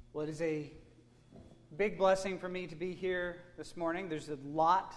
Well, it is a big blessing for me to be here this morning. There's a lot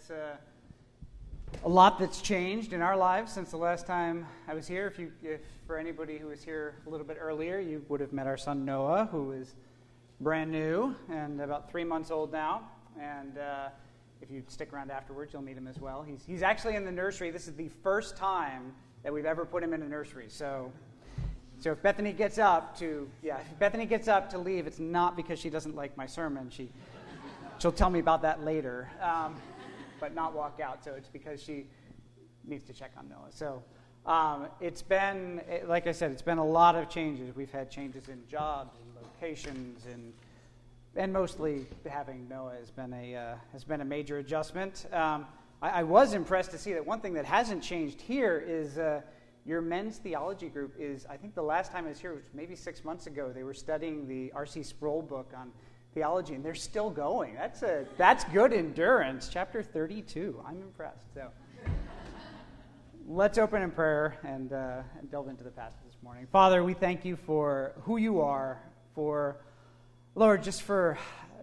that's changed in our lives since the last time I was here. If for anybody who was here a little bit earlier, you would have met our son Noah, who is brand new and about 3 months old now. And if you stick around afterwards, you'll meet him as well. He's actually in the nursery. This is the first time that we've ever put him in a nursery. So if Bethany gets up to leave, it's not because she doesn't like my sermon. She'll tell me about that later, but not walk out. So it's because she needs to check on Noah. So it's been, like I said, it's been a lot of changes. We've had changes in jobs and locations, and mostly having Noah has been a major adjustment. I was impressed to see that one thing that hasn't changed here is your men's theology group is, I think the last time I was here was maybe 6 months ago. They were studying the R.C. Sproul book on theology, and they're still going. That's good endurance. Chapter 32. I'm impressed. So let's open in prayer and delve into the passage this morning. Father, we thank you for who you are, for, Lord, just for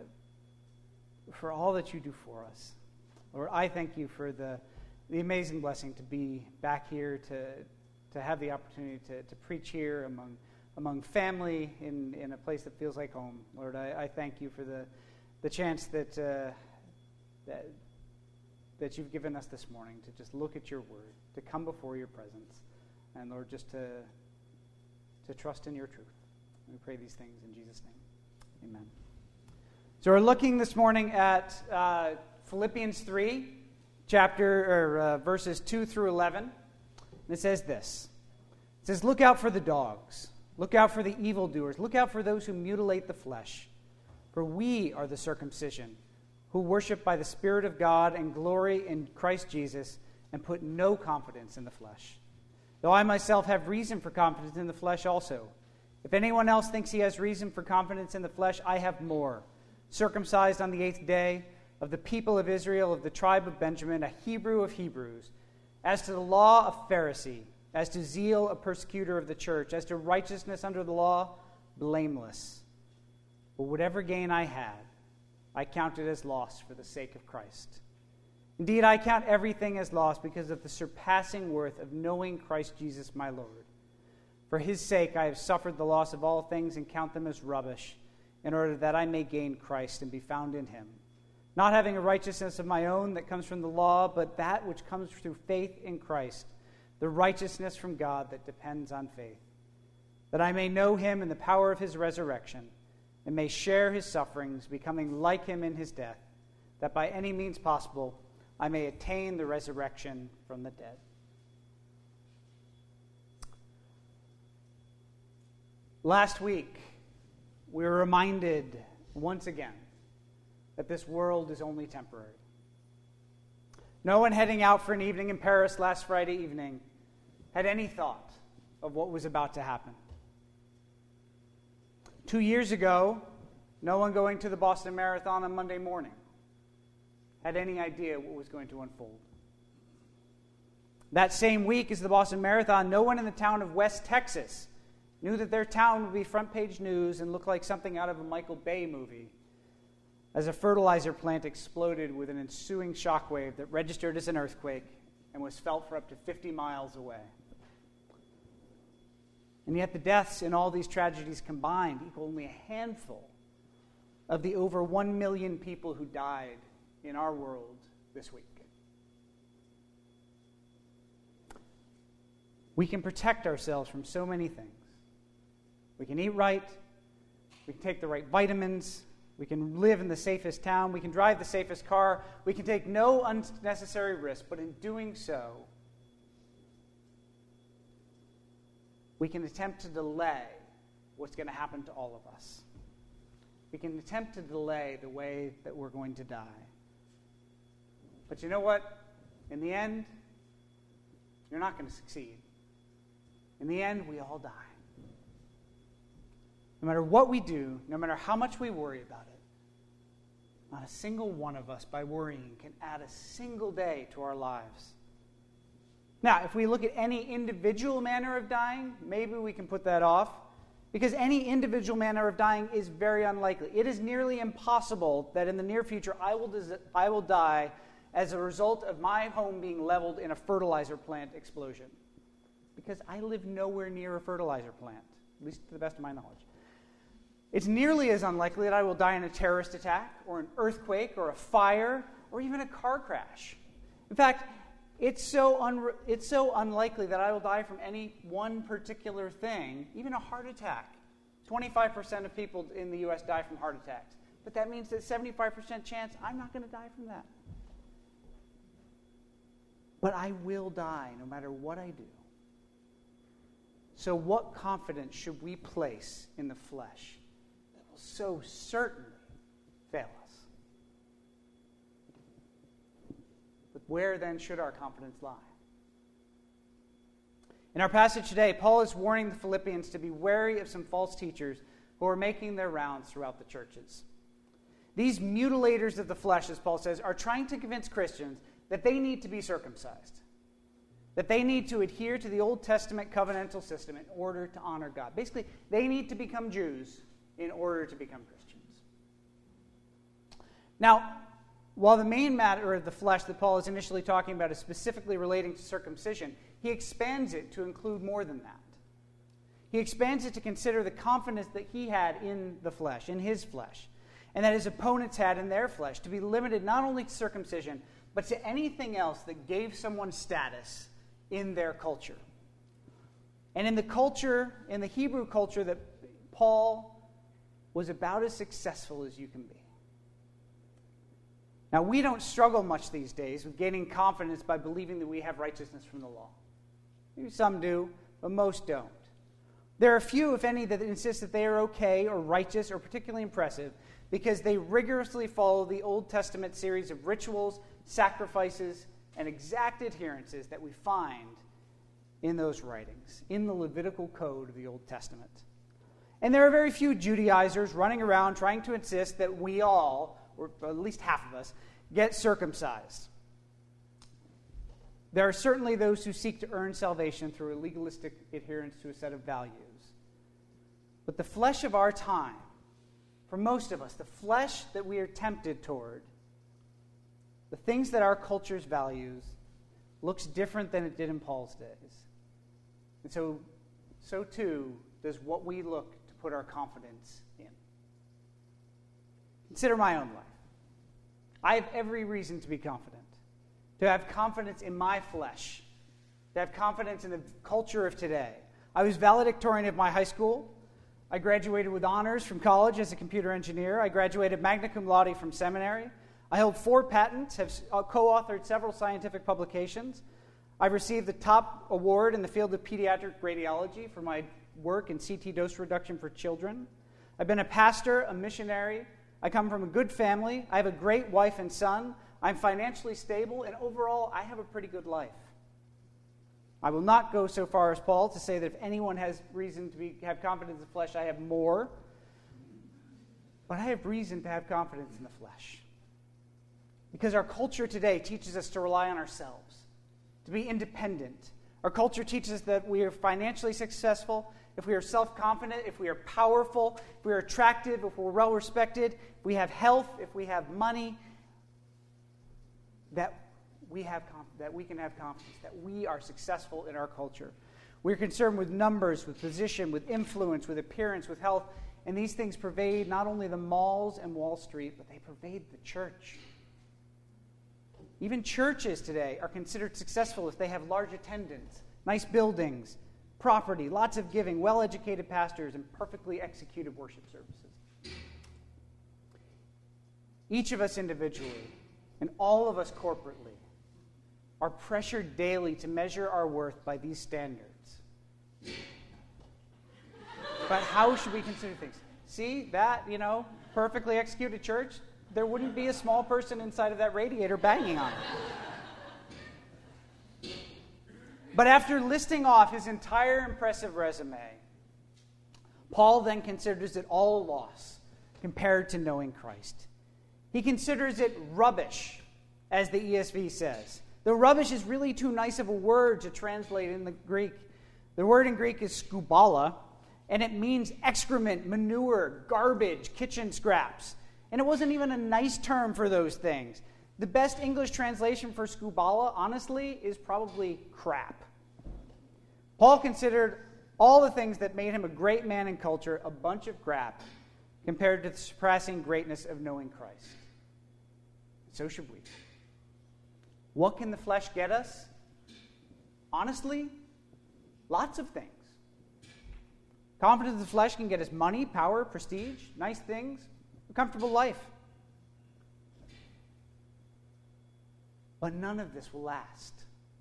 all that you do for us. Lord, I thank you for the amazing blessing to be back here, to have the opportunity to preach here among family in a place that feels like home. Lord, I thank you for the chance that you've given us this morning to just look at your word, to come before your presence, and Lord, just to trust in your truth. We pray these things in Jesus' name. Amen. So we're looking this morning at Philippians 3, verses 2 through 11. And it says this. It says, "Look out for the dogs. Look out for the evildoers. Look out for those who mutilate the flesh. For we are the circumcision, who worship by the Spirit of God and glory in Christ Jesus, and put no confidence in the flesh. Though I myself have reason for confidence in the flesh also. If anyone else thinks he has reason for confidence in the flesh, I have more. Circumcised on the 8th day, of the people of Israel, of the tribe of Benjamin, a Hebrew of Hebrews. As to the law, a Pharisee. As to zeal, a persecutor of the church. As to righteousness under the law, blameless. But whatever gain I had, I counted as loss for the sake of Christ. Indeed, I count everything as loss because of the surpassing worth of knowing Christ Jesus my Lord. For his sake I have suffered the loss of all things and count them as rubbish, in order that I may gain Christ and be found in him. Not having a righteousness of my own that comes from the law, but that which comes through faith in Christ, the righteousness from God that depends on faith, that I may know him in the power of his resurrection, and may share his sufferings, becoming like him in his death, that by any means possible I may attain the resurrection from the dead." Last week, we were reminded once again that this world is only temporary. No one heading out for an evening in Paris last Friday evening had any thought of what was about to happen. 2 years ago, no one going to the Boston Marathon on Monday morning had any idea what was going to unfold. That same week as the Boston Marathon, no one in the town of West Texas knew that their town would be front page news and look like something out of a Michael Bay movie, as a fertilizer plant exploded with an ensuing shockwave that registered as an earthquake and was felt for up to 50 miles away. And yet the deaths in all these tragedies combined equal only a handful of the over 1 million people who died in our world this week. We can protect ourselves from so many things. We can eat right, we can take the right vitamins, we can live in the safest town, we can drive the safest car, we can take no unnecessary risk, but in doing so, we can attempt to delay what's going to happen to all of us. We can attempt to delay the way that we're going to die. But you know what? In the end, you're not going to succeed. In the end, we all die. No matter what we do, no matter how much we worry about it, not a single one of us, by worrying, can add a single day to our lives. Now, if we look at any individual manner of dying, maybe we can put that off. Because any individual manner of dying is very unlikely. It is nearly impossible that in the near future I will die as a result of my home being leveled in a fertilizer plant explosion. Because I live nowhere near a fertilizer plant, at least to the best of my knowledge. It's nearly as unlikely that I will die in a terrorist attack, or an earthquake, or a fire, or even a car crash. In fact, it's so unlikely that I will die from any one particular thing, even a heart attack. 25% of people in the U.S. die from heart attacks. But that means that 75% chance I'm not going to die from that. But I will die no matter what I do. So what confidence should we place in the flesh that will so certainly fail us? But where then should our confidence lie? In our passage today, Paul is warning the Philippians to be wary of some false teachers who are making their rounds throughout the churches. These mutilators of the flesh, as Paul says, are trying to convince Christians that they need to be circumcised, that they need to adhere to the Old Testament covenantal system in order to honor God. Basically, they need to become Jews in order to become Christians. Now, while the main matter of the flesh that Paul is initially talking about is specifically relating to circumcision, he expands it to include more than that. He expands it to consider the confidence that he had in the flesh, in his flesh, and that his opponents had in their flesh, to be limited not only to circumcision, but to anything else that gave someone status in their culture. And in the Hebrew culture, that Paul was about as successful as you can be. Now, we don't struggle much these days with gaining confidence by believing that we have righteousness from the law. Maybe some do, but most don't. There are few, if any, that insist that they are okay or righteous or particularly impressive because they rigorously follow the Old Testament series of rituals, sacrifices, and exact adherences that we find in those writings, in the Levitical code of the Old Testament. And there are very few Judaizers running around trying to insist that we all, or at least half of us, get circumcised. There are certainly those who seek to earn salvation through a legalistic adherence to a set of values. But the flesh of our time, for most of us, the flesh that we are tempted toward, the things that our culture values, looks different than it did in Paul's days. And so too does what we look to put our confidence in. Consider my own life. I have every reason to be confident, to have confidence in my flesh, to have confidence in the culture of today. I was valedictorian of my high school. I graduated with honors from college as a computer engineer. I graduated magna cum laude from seminary. I held 4 patents, have co-authored several scientific publications. I've received the top award in the field of pediatric radiology for my work in CT dose reduction for children. I've been a pastor, a missionary. I come from a good family. I have a great wife and son. I'm financially stable, and overall, I have a pretty good life. I will not go so far as Paul to say that if anyone has reason to have confidence in the flesh, I have more. But I have reason to have confidence in the flesh. Because our culture today teaches us to rely on ourselves, to be independent. Our culture teaches us that we are financially successful, if we are self-confident, if we are powerful, if we are attractive, if we're well-respected, if we have health, if we have money, that we can have confidence, that we are successful in our culture. We're concerned with numbers, with position, with influence, with appearance, with health, and these things pervade not only the malls and Wall Street, but they pervade the church. Even churches today are considered successful if they have large attendance, nice buildings, property, lots of giving, well-educated pastors, and perfectly executed worship services. Each of us individually, and all of us corporately, are pressured daily to measure our worth by these standards. But how should we consider things? See, that, perfectly executed church, there wouldn't be a small person inside of that radiator banging on it. But after listing off his entire impressive resume, Paul then considers it all loss compared to knowing Christ. He considers it rubbish, as the ESV says. The rubbish is really too nice of a word to translate in the Greek. The word in Greek is skubala, and it means excrement, manure, garbage, kitchen scraps. And it wasn't even a nice term for those things. The best English translation for skubala, honestly, is probably crap. Paul considered all the things that made him a great man in culture a bunch of crap compared to the surpassing greatness of knowing Christ. So should we. What can the flesh get us? Honestly, lots of things. Confidence of the flesh can get us money, power, prestige, nice things, a comfortable life. But none of this will last.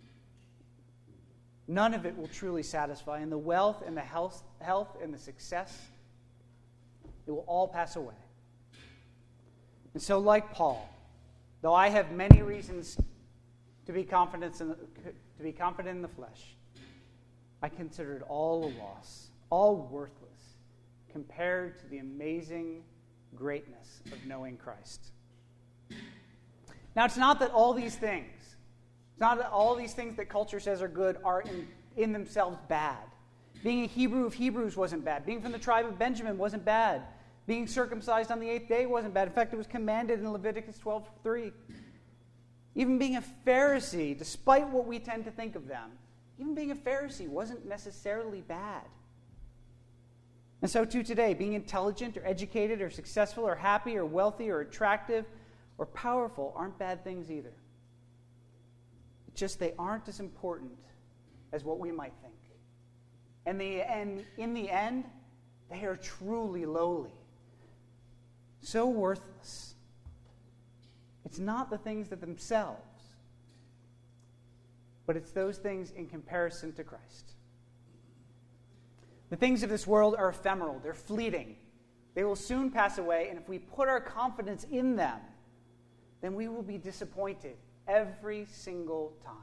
None of it will truly satisfy. And the wealth and the health and the success, it will all pass away. And so, like Paul, though I have many reasons to be confident in the flesh, I consider it all a loss, all worthless, compared to the amazing greatness of knowing Christ. Now, it's not that all these things, that culture says are good are in themselves bad. Being a Hebrew of Hebrews wasn't bad. Being from the tribe of Benjamin wasn't bad. Being circumcised on the 8th day wasn't bad. In fact, it was commanded in Leviticus 12:3. Even being a Pharisee, despite what we tend to think of them, even being a Pharisee wasn't necessarily bad. And so too today, being intelligent or educated or successful or happy or wealthy or attractive or powerful aren't bad things either. It's just they aren't as important as what we might think. And in the end, they are truly lowly. So worthless. It's not the things that themselves, but it's those things in comparison to Christ. The things of this world are ephemeral. They're fleeting. They will soon pass away, and if we put our confidence in them, then we will be disappointed every single time.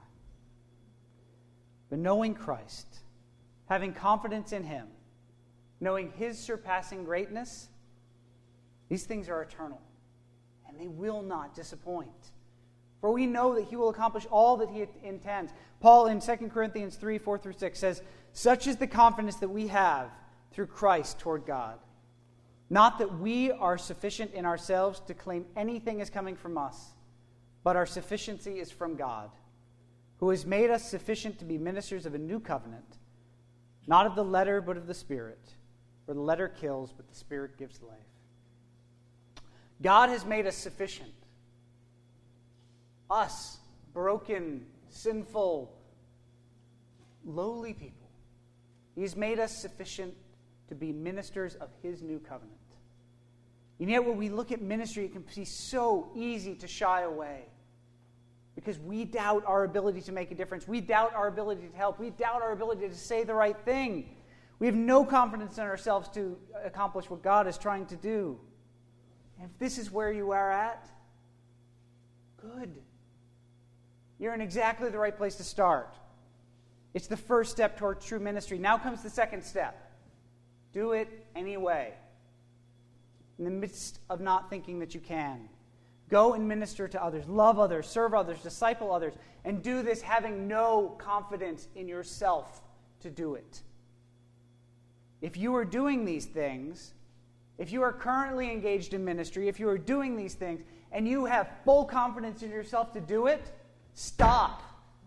But knowing Christ, having confidence in Him, knowing His surpassing greatness, these things are eternal, and they will not disappoint. For we know that He will accomplish all that He intends. Paul in 2 Corinthians 3:4-6 says, "Such is the confidence that we have through Christ toward God. Not that we are sufficient in ourselves to claim anything is coming from us, but our sufficiency is from God, who has made us sufficient to be ministers of a new covenant, not of the letter, but of the Spirit. For the letter kills, but the Spirit gives life." God has made us sufficient. Us, broken, sinful, lowly people. He's made us sufficient to be ministers of His new covenant. And yet when we look at ministry, it can be so easy to shy away because we doubt our ability to make a difference. We doubt our ability to help. We doubt our ability to say the right thing. We have no confidence in ourselves to accomplish what God is trying to do. And if this is where you are at, good. You're in exactly the right place to start. It's the first step toward true ministry. Now comes the second step. Do it anyway. In the midst of not thinking that you can. Go and minister to others. Love others. Serve others. Disciple others. And do this having no confidence in yourself to do it. If you are doing these things, if you are currently engaged in ministry, if you are doing these things, and you have full confidence in yourself to do it, stop.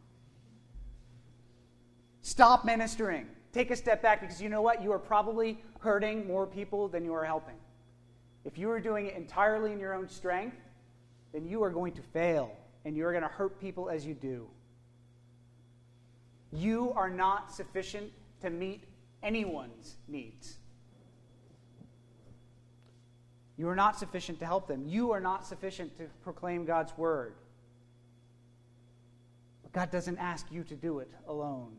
Stop ministering. Take a step back because you know what? You are probably hurting more people than you are helping. If you are doing it entirely in your own strength, then you are going to fail and you are going to hurt people as you do. You are not sufficient to meet anyone's needs. You are not sufficient to help them. You are not sufficient to proclaim God's word. But God doesn't ask you to do it alone.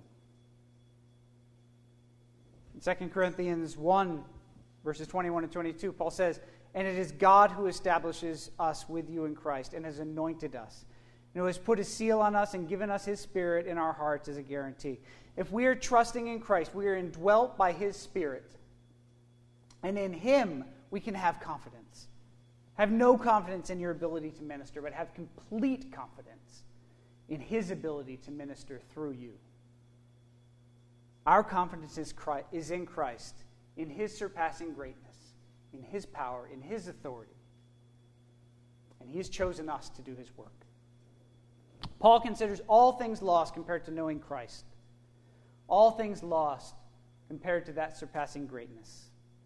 In 2 Corinthians 1, verses 21 and 22, Paul says, "And it is God who establishes us with you in Christ and has anointed us, and who has put His seal on us and given us His Spirit in our hearts as a guarantee." If we are trusting in Christ, we are indwelt by His Spirit. And in Him, we can have confidence. Have no confidence in your ability to minister, but have complete confidence in His ability to minister through you. Our confidence is in Christ, in his surpassing greatness, in his power, in his authority. And he has chosen us to do his work. Paul considers all things lost compared to knowing Christ. All things lost compared to that surpassing greatness.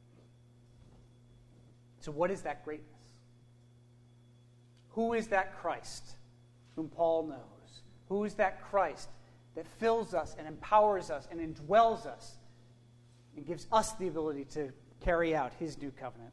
So what is that greatness? Who is that Christ whom Paul knows? Who is that Christ that fills us and empowers us and indwells us and gives us the ability to carry out his new covenant?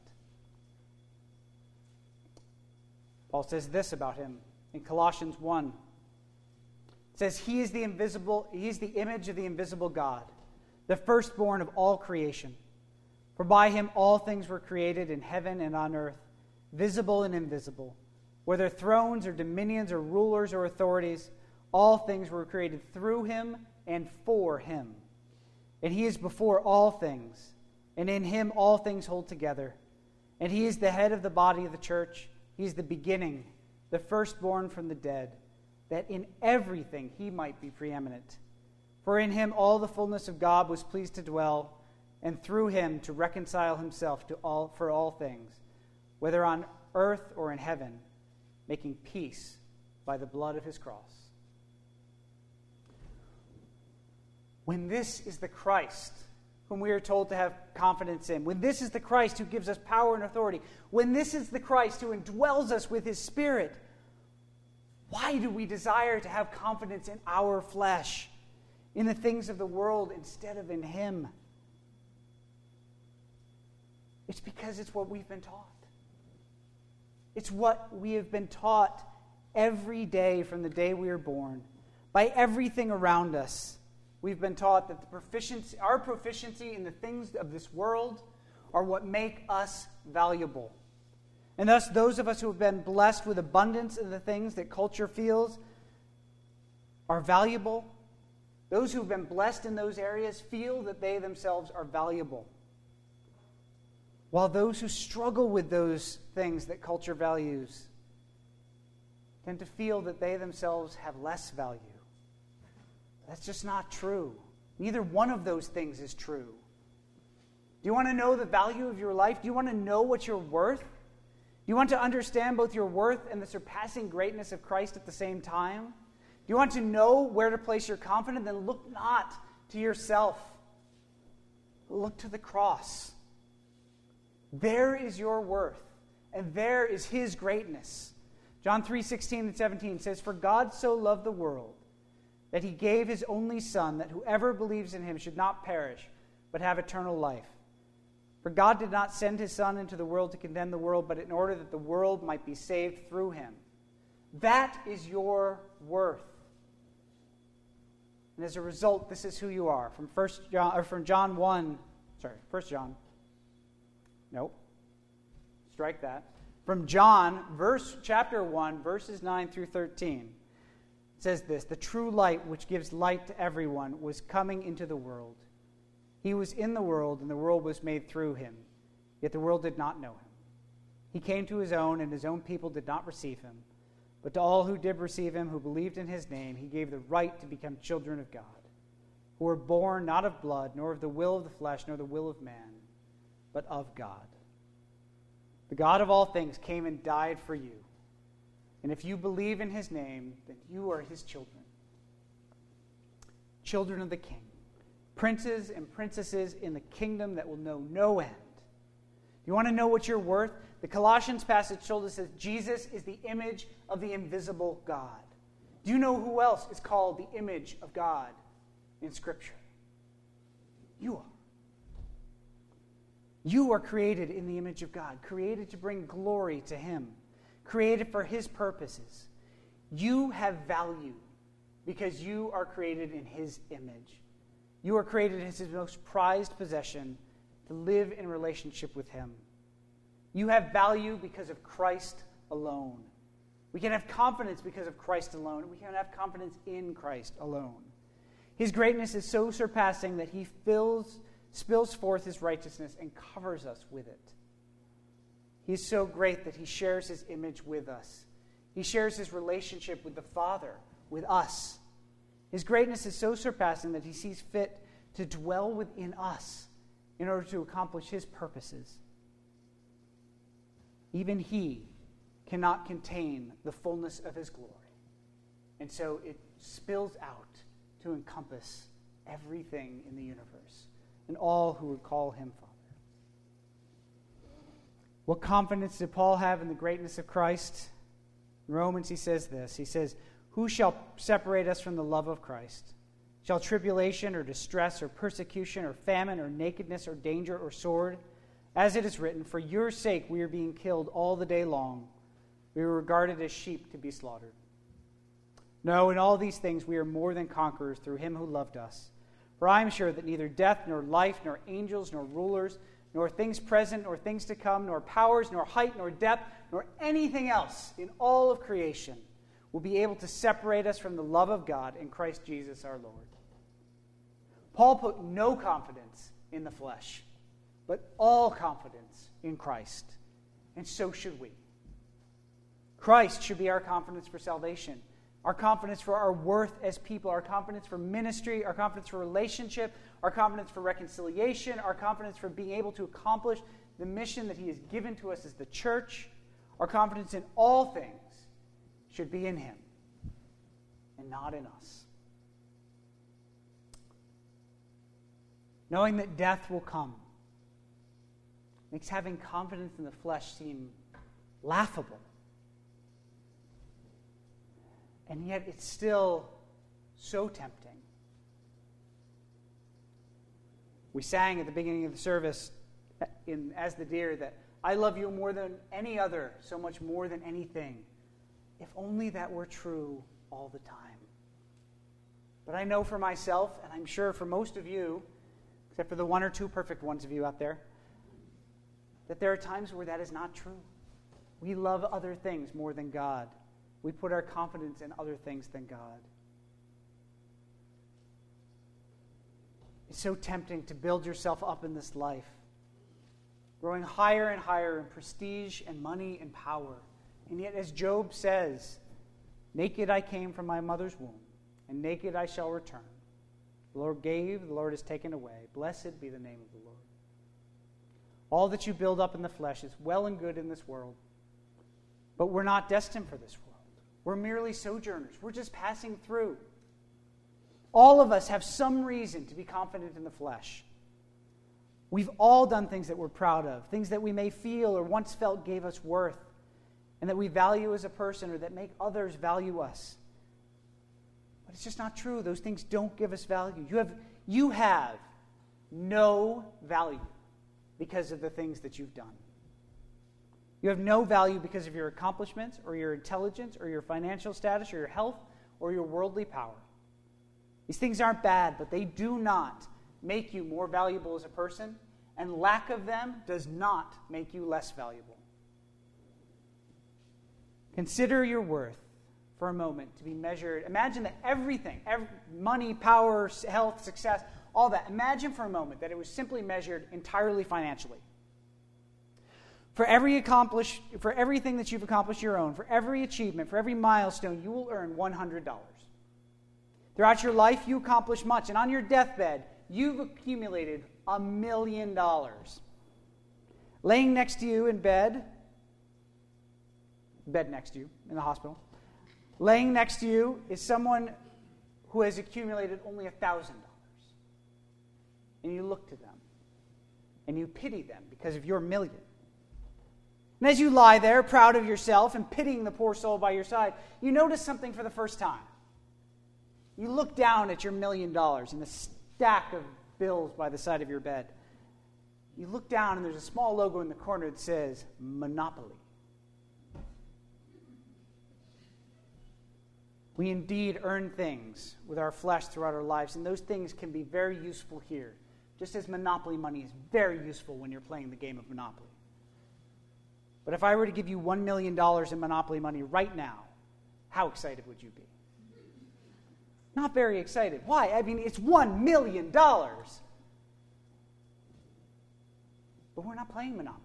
Paul says this about him in Colossians 1. It says, he is the image of the invisible God, the firstborn of all creation. For by him all things were created in heaven and on earth, visible and invisible. Whether thrones or dominions or rulers or authorities, all things were created through him and for him. And he is before all things, and in him all things hold together. And he is the head of the body of the church. He is the beginning, the firstborn from the dead, that in everything he might be preeminent. For in him all the fullness of God was pleased to dwell, and through him to reconcile himself for all things, whether on earth or in heaven, making peace by the blood of his cross. When this is the Christ whom we are told to have confidence in, when this is the Christ who gives us power and authority, when this is the Christ who indwells us with his Spirit, why do we desire to have confidence in our flesh, in the things of the world instead of in him? It's because it's what we've been taught. It's what we have been taught every day from the day we were born, by everything around us. We've been taught that our proficiency in the things of this world are what make us valuable. And thus, those of us who have been blessed with abundance of the things that culture feels are valuable. Those who have been blessed in those areas feel that they themselves are valuable. While those who struggle with those things that culture values tend to feel that they themselves have less value. That's just not true. Neither one of those things is true. Do you want to know the value of your life? Do you want to know what you're worth? Do you want to understand both your worth and the surpassing greatness of Christ at the same time? Do you want to know where to place your confidence? Then look not to yourself. Look to the cross. There is your worth, and there is his greatness. John 3:16 and 17 says, For God so loved the world that he gave his only Son, that whoever believes in him should not perish, but have eternal life. For God did not send his Son into the world to condemn the world, but in order that the world might be saved through him. That is your worth. And as a result, this is who you are. From 1 John. Nope. Strike that. From John, chapter 1, verses 9 through 13. It says this, The true light which gives light to everyone was coming into the world. He was in the world, and the world was made through him. Yet the world did not know him. He came to his own, and his own people did not receive him. But to all who did receive him, who believed in his name, he gave the right to become children of God, who were born not of blood, nor of the will of the flesh, nor the will of man, but of God. The God of all things came and died for you. And if you believe in his name, then you are his children. Children of the King. Princes and princesses in the kingdom that will know no end. You want to know what you're worth? The Colossians passage told us that Jesus is the image of the invisible God. Do you know who else is called the image of God in Scripture? You are. You are created in the image of God, created to bring glory to him, created for his purposes. You have value because you are created in his image. You are created as his most prized possession to live in relationship with him. You have value because of Christ alone. We can have confidence because of Christ alone. We can have confidence in Christ alone. His greatness is so surpassing that he spills forth his righteousness and covers us with it. He is so great that he shares his image with us. He shares his relationship with the Father, with us. His greatness is so surpassing that he sees fit to dwell within us in order to accomplish his purposes. Even he cannot contain the fullness of his glory. And so it spills out to encompass everything in the universe and all who would call him Father. What confidence did Paul have in the greatness of Christ? In Romans he says this. He says, "Who shall separate us from the love of Christ? Shall tribulation or distress or persecution or famine or nakedness or danger or sword? As it is written, for your sake we are being killed all the day long. We are regarded as sheep to be slaughtered. No, in all these things we are more than conquerors through him who loved us. For I am sure that neither death nor life nor angels nor rulers nor things present nor things to come nor powers nor height nor depth nor anything else in all of creation will be able to separate us from the love of God in Christ Jesus our Lord." Paul put no confidence in the flesh, but all confidence in Christ. And so should we. Christ should be our confidence for salvation, our confidence for our worth as people, our confidence for ministry, our confidence for relationship, our confidence for reconciliation, our confidence for being able to accomplish the mission that he has given to us as the church. Our confidence in all things should be in him and not in us. Knowing that death will come makes having confidence in the flesh seem laughable. And yet it's still so tempting. We sang at the beginning of the service As the Deer that I love you more than any other, so much more than anything. If only that were true all the time. But I know for myself, and I'm sure for most of you, except for the one or two perfect ones of you out there, that there are times where that is not true. We love other things more than God. We put our confidence in other things than God. It's so tempting to build yourself up in this life, growing higher and higher in prestige and money and power. And yet, as Job says, naked I came from my mother's womb, and naked I shall return. The Lord gave, the Lord has taken away. Blessed be the name of the Lord. All that you build up in the flesh is well and good in this world, but we're not destined for this world. We're merely sojourners. We're just passing through. All of us have some reason to be confident in the flesh. We've all done things that we're proud of, things that we may feel or once felt gave us worth, and that we value as a person or that make others value us. But it's just not true. Those things don't give us value. You have no value because of the things that you've done. You have no value because of your accomplishments or your intelligence or your financial status or your health or your worldly power. These things aren't bad, but they do not make you more valuable as a person, and lack of them does not make you less valuable. Consider your worth for a moment to be measured. Imagine that everything, money, power, health, success, all that. Imagine for a moment that it was simply measured entirely financially. For everything that you've accomplished your own, for every achievement, for every milestone, you will earn $100. Throughout your life, you accomplish much, and on your deathbed, you've accumulated $1 million. Laying next to you in bed next to you in the hospital, laying next to you is someone who has accumulated only $1,000. And you look to them, and you pity them because of your million. And as you lie there, proud of yourself and pitying the poor soul by your side, you notice something for the first time. You look down at your $1 million in the stack of bills by the side of your bed. You look down, and there's a small logo in the corner that says, Monopoly. We indeed earn things with our flesh throughout our lives, and those things can be very useful here, just as Monopoly money is very useful when you're playing the game of Monopoly. But if I were to give you $1 million in Monopoly money right now, how excited would you be? Not very excited. Why? I mean, it's $1 million. But we're not playing Monopoly.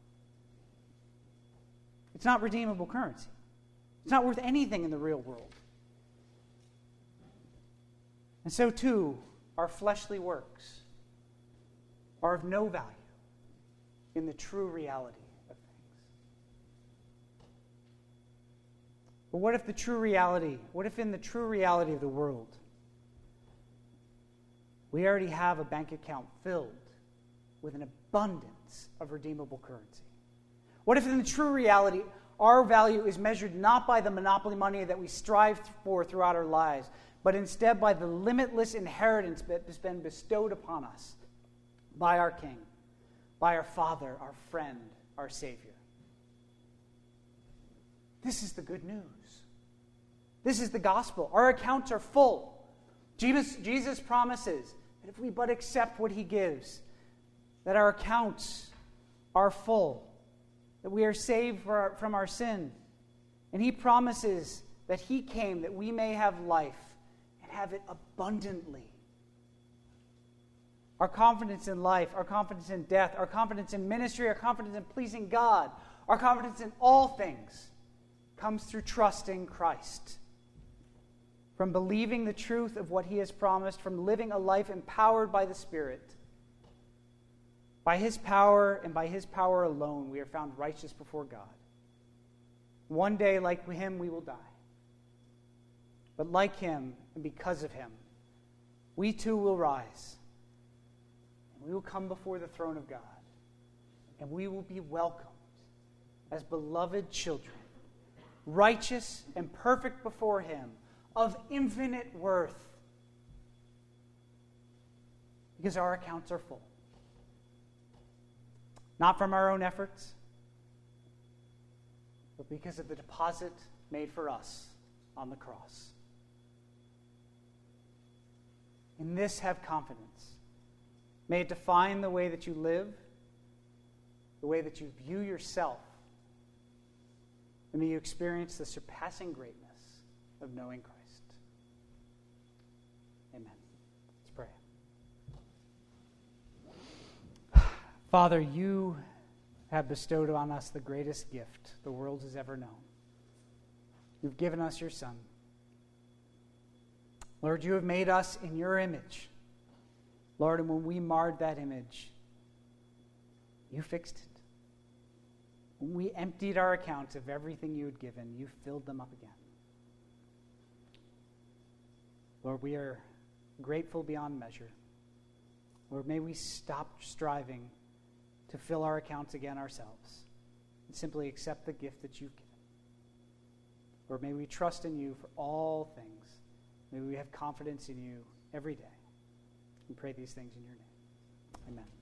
It's not redeemable currency. It's not worth anything in the real world. And so, too, our fleshly works. are of no value in the true reality of things. But what if in the true reality of the world, we already have a bank account filled with an abundance of redeemable currency? What if in the true reality, our value is measured not by the monopoly money that we strive for throughout our lives, but instead by the limitless inheritance that has been bestowed upon us by our King, by our Father, our friend, our Savior? This is the good news. This is the gospel. Our accounts are full. Jesus promises that if we but accept what he gives, that our accounts are full, that we are saved from our sin. And he promises that he came that we may have life and have it abundantly. Our confidence in life, our confidence in death, our confidence in ministry, our confidence in pleasing God, our confidence in all things comes through trusting Christ. From believing the truth of what he has promised, from living a life empowered by the Spirit. By his power and by his power alone, we are found righteous before God. One day, like him, we will die. But like him, and because of him, we too will rise. And we will come before the throne of God. And we will be welcomed as beloved children, righteous and perfect before him, of infinite worth, because our accounts are full. Not from our own efforts, but because of the deposit made for us on the cross. In this have confidence. May it define the way that you live, the way that you view yourself, and may you experience the surpassing greatness of knowing Christ. Amen. Let's pray. Father, you have bestowed on us the greatest gift the world has ever known. You've given us your Son. Lord, you have made us in your image. Lord, and when we marred that image, you fixed it. When we emptied our accounts of everything you had given, you filled them up again. Lord, we are grateful beyond measure. Lord, may we stop striving to fill our accounts again ourselves and simply accept the gift that you've given. Lord, may we trust in you for all things. May we have confidence in you every day. We pray these things in your name. Amen.